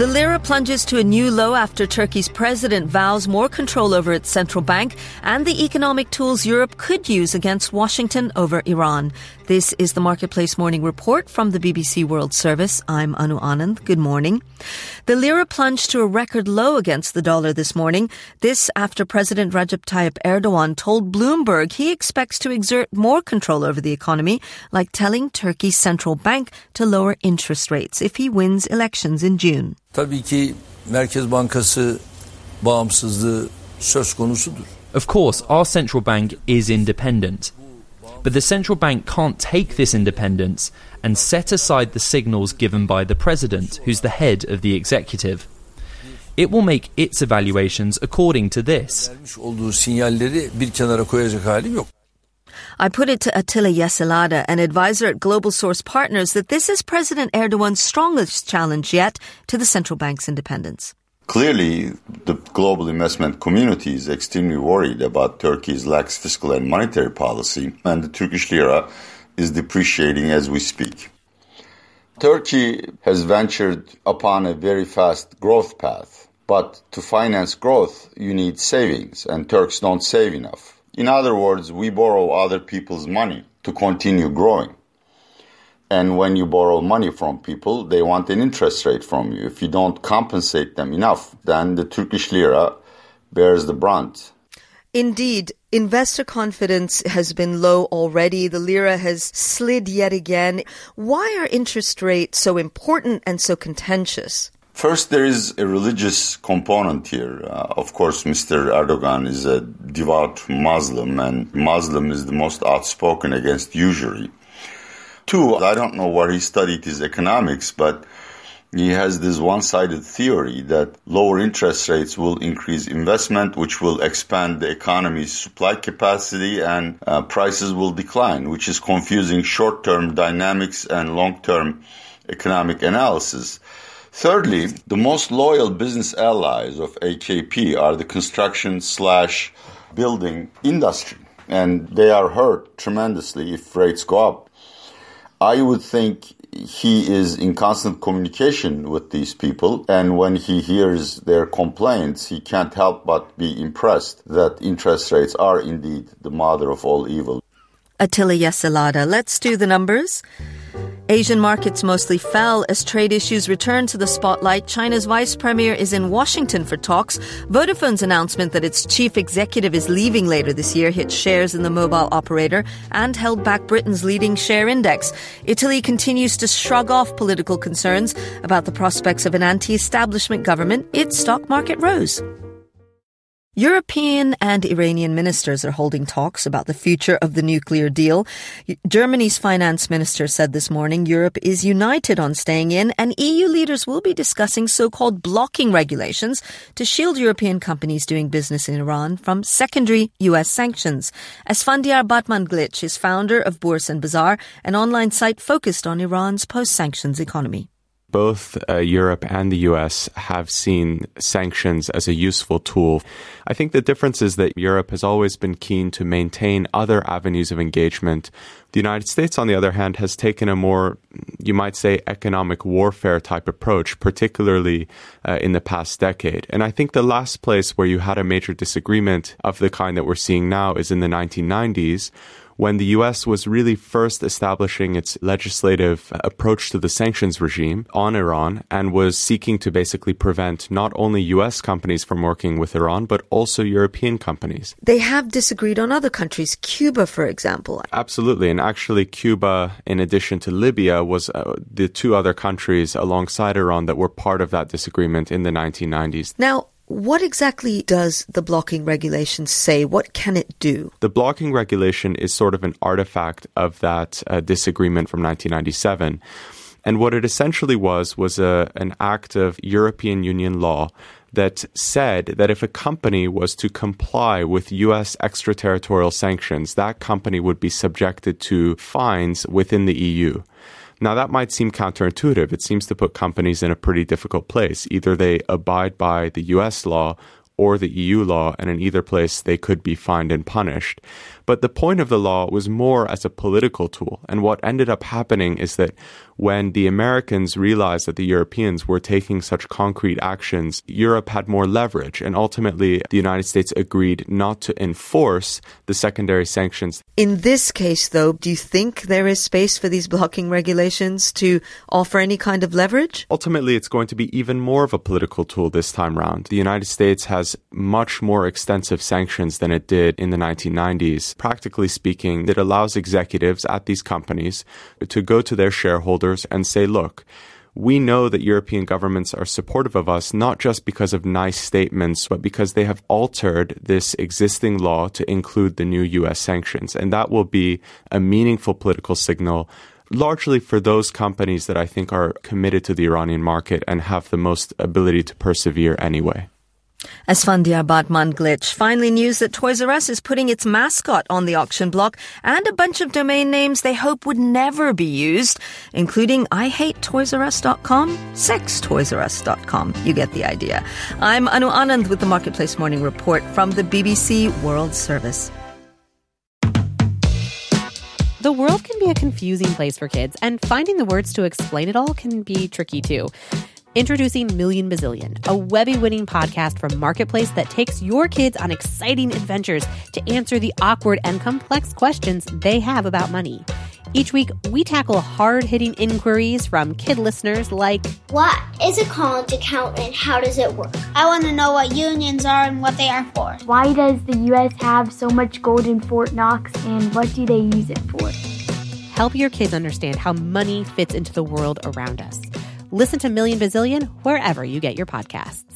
The lira plunges to a new low after Turkey's president vows more control over its central bank and the economic tools Europe could use against Washington over Iran. This is the Marketplace Morning Report from the BBC World Service. I'm Anu Anand. Good morning. The lira plunged to a record low against the dollar this morning. This after President Recep Tayyip Erdogan told Bloomberg he expects to exert more control over the economy, like telling Turkey's central bank to lower interest rates if he wins elections in June. Tabii ki Merkez Bankası bağımsızlığı söz konusudur. Of course, our central bank is independent. But the central bank can't take this independence and set aside the signals given by the president, who's the head of the executive. It will make its evaluations according to this. Vermiş olduğu sinyalleri bir kenara koyacak hali yok. I put it to Attila Yeselada, an advisor at Global Source Partners, that this is President Erdogan's strongest challenge yet to the central bank's independence. Clearly, the global investment community is extremely worried about Turkey's lax fiscal and monetary policy, and the Turkish lira is depreciating as we speak. Turkey has ventured upon a very fast growth path, but to finance growth, you need savings, and Turks don't save enough. In other words, we borrow other people's money to continue growing. And when you borrow money from people, they want an interest rate from you. If you don't compensate them enough, then the Turkish lira bears the brunt. Indeed, investor confidence has been low already. The lira has slid yet again. Why are interest rates so important and so contentious? First, there is a religious component here. Of course, Mr. Erdogan is a devout Muslim, and Muslim is the most outspoken against usury. Two, I don't know where he studied his economics, but he has this one-sided theory that lower interest rates will increase investment, which will expand the economy's supply capacity, and prices will decline, which is confusing short-term dynamics and long-term economic analysis. Thirdly, the most loyal business allies of AKP are the construction/building industry, and they are hurt tremendously if rates go up. I would think he is in constant communication with these people, and when he hears their complaints, he can't help but be impressed that interest rates are indeed the mother of all evil. Attila Yeselada, let's do the numbers. Asian markets mostly fell as trade issues returned to the spotlight. China's vice premier is in Washington for talks. Vodafone's announcement that its chief executive is leaving later this year hit shares in the mobile operator and held back Britain's leading share index. Italy continues to shrug off political concerns about the prospects of an anti-establishment government. Its stock market rose. European and Iranian ministers are holding talks about the future of the nuclear deal. Germany's finance minister said this morning Europe is united on staying in, and EU leaders will be discussing so-called blocking regulations to shield European companies doing business in Iran from secondary U.S. sanctions. Esfandiar Batmanglic is founder of Bourse and Bazaar, an online site focused on Iran's post-sanctions economy. Both Europe and the U.S. have seen sanctions as a useful tool. I think the difference is that Europe has always been keen to maintain other avenues of engagement. The United States, on the other hand, has taken a more, you might say, economic warfare type approach, particularly in the past decade. And I think the last place where you had a major disagreement of the kind that we're seeing now is in the 1990s, when the U.S. was really first establishing its legislative approach to the sanctions regime on Iran and was seeking to basically prevent not only U.S. companies from working with Iran, but also European companies. They have disagreed on other countries, Cuba, for example. Absolutely. And actually, Cuba, in addition to Libya, was the two other countries alongside Iran that were part of that disagreement in the 1990s. Now, what exactly does the blocking regulation say? What can it do? The blocking regulation is sort of an artifact of that disagreement from 1997. And what it essentially was an act of European Union law that said that if a company was to comply with U.S. extraterritorial sanctions, that company would be subjected to fines within the EU. Now, that might seem counterintuitive. It seems to put companies in a pretty difficult place. Either they abide by the U.S. law or the EU law, and in either place they could be fined and punished. But the point of the law was more as a political tool. And what ended up happening is that when the Americans realized that the Europeans were taking such concrete actions, Europe had more leverage. And ultimately, the United States agreed not to enforce the secondary sanctions. In this case, though, do you think there is space for these blocking regulations to offer any kind of leverage? Ultimately, it's going to be even more of a political tool this time round. The United States has much more extensive sanctions than it did in the 1990s. Practically speaking, it allows executives at these companies to go to their shareholders and say, look, we know that European governments are supportive of us, not just because of nice statements, but because they have altered this existing law to include the new U.S. sanctions. And that will be a meaningful political signal, largely for those companies that I think are committed to the Iranian market and have the most ability to persevere anyway. Esfandiar Batmanglitch. Finally, news that Toys R Us is putting its mascot on the auction block and a bunch of domain names they hope would never be used, including IHateToysRUs.com, SexToysRUs.com. You get the idea. I'm Anu Anand with the Marketplace Morning Report from the BBC World Service. The world can be a confusing place for kids, and finding the words to explain it all can be tricky too. Introducing Million Bazillion, a Webby-winning podcast from Marketplace that takes your kids on exciting adventures to answer the awkward and complex questions they have about money. Each week, we tackle hard-hitting inquiries from kid listeners like, what is a college account and how does it work? I want to know what unions are and what they are for. Why does the U.S. have so much gold in Fort Knox and what do they use it for? Help your kids understand how money fits into the world around us. Listen to Million Bazillion wherever you get your podcasts.